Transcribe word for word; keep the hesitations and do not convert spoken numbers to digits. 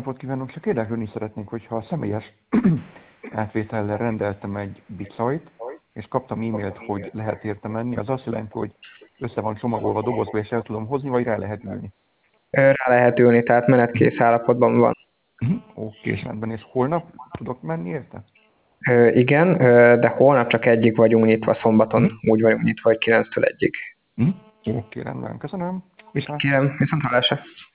napot kívánok! Csak érdeklődni szeretnék, hogyha a személyes átvétellel rendeltem egy bicajt, és kaptam e-mailt, hogy lehet érte menni, az azt jelenti, hogy össze van csomagolva dobozba, és el tudom hozni, vagy rá lehet ülni? Rá lehet ülni, tehát menetkész állapotban van. Uh-huh. Oké, és rendben. És holnap tudok menni érte? Ö, igen, ö, de holnap csak egyig vagyunk nyitva, szombaton úgy vagyunk nyitva, hogy kilenctől egyig. Uh-huh. Oké, rendben. Köszönöm. Viszont. Kérem, viszont hallásra.